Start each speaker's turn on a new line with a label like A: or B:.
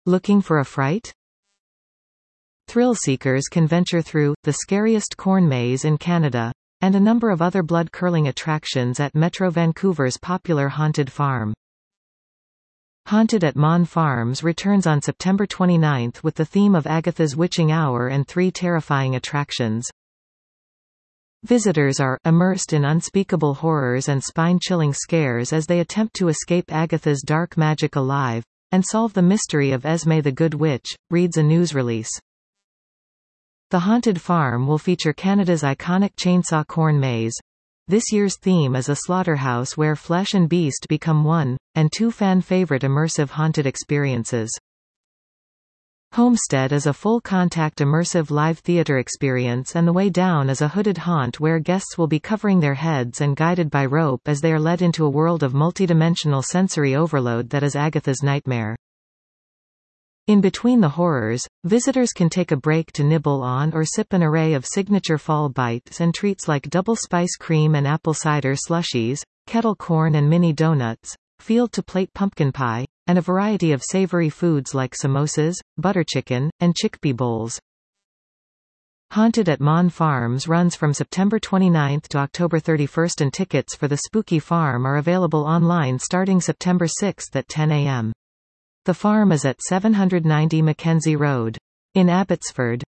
A: Looking for a fright? Thrill seekers can venture through The Scariest Corn Maze in Canada, and a number of other blood-curdling attractions at Metro Vancouver's popular Haunted Farm. Haunted at Mon Farms returns on September 29 with the theme of Agatha's Witching Hour and 3 terrifying attractions. Visitors are immersed in unspeakable horrors and spine-chilling scares as they attempt to escape Agatha's dark magic alive, and solve the mystery of Esme the Good Witch, reads a news release. The Haunted Farm will feature Canada's iconic Chainsaw Corn Maze. This year's theme is a slaughterhouse where flesh and beast become one, and 2 fan-favorite immersive haunted experiences. Homestead is a full-contact immersive live theater experience, and The Way Down is a hooded haunt where guests will be covering their heads and guided by rope as they are led into a world of multidimensional sensory overload that is Agatha's nightmare. In between the horrors, visitors can take a break to nibble on or sip an array of signature fall bites and treats like double spice cream and apple cider slushies, kettle corn and mini donuts, field-to-plate pumpkin pie, and a variety of savory foods like samosas, butter chicken, and chickpea bowls. Haunted at Mon Farms runs from September 29 to October 31, and tickets for the spooky farm are available online starting September 6 at 10 a.m. The farm is at 790 Mackenzie Road in Abbotsford.